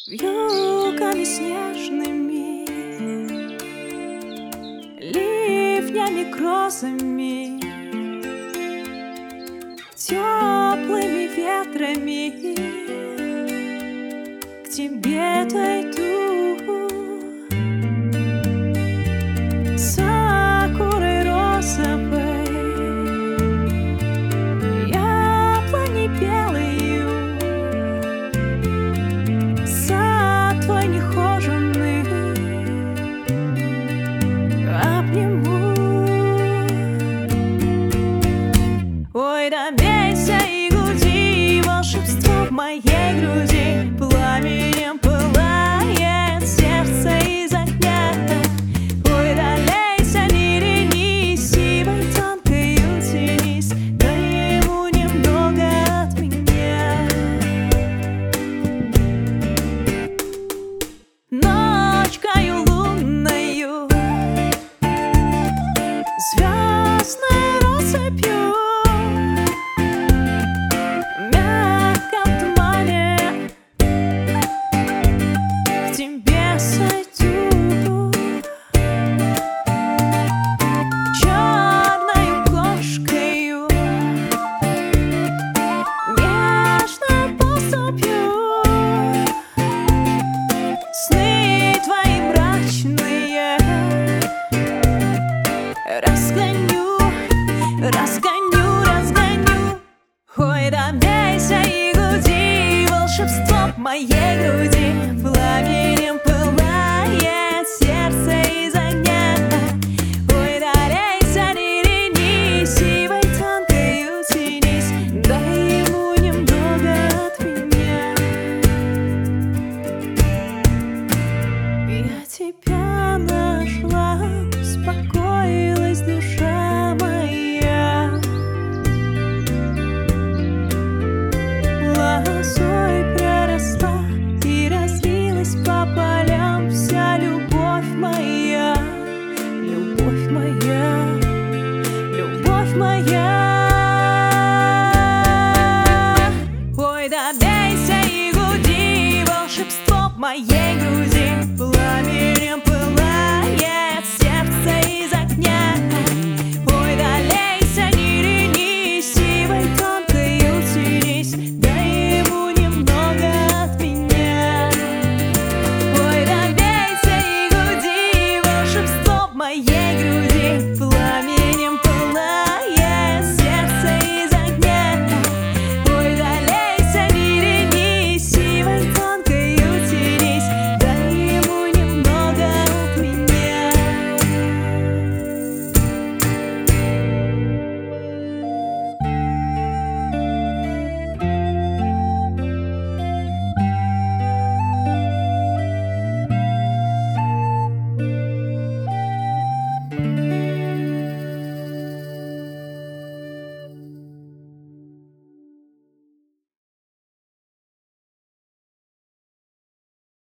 Вьюгами снежными, ливнями, грозами, теплыми ветрами к тебе дойду. Сакурой розовой, яблони белою, сад твой нехоженный обниму. Ой, да бейся и гуди, волшебство в моей груди пламенем пылает сердце изо дня. Ой, да лейся, не ленись, сивой тонкою тянись, дай ему немного от меня. Ночкою лунною, звездной россыпью, в мягком тумане к тебе сойду. Черною кошкою, нежной поступью, сны твои мрачные разгоню, разгоню, разгоню. Ой, да бейся и гуди, волшебство в моей груди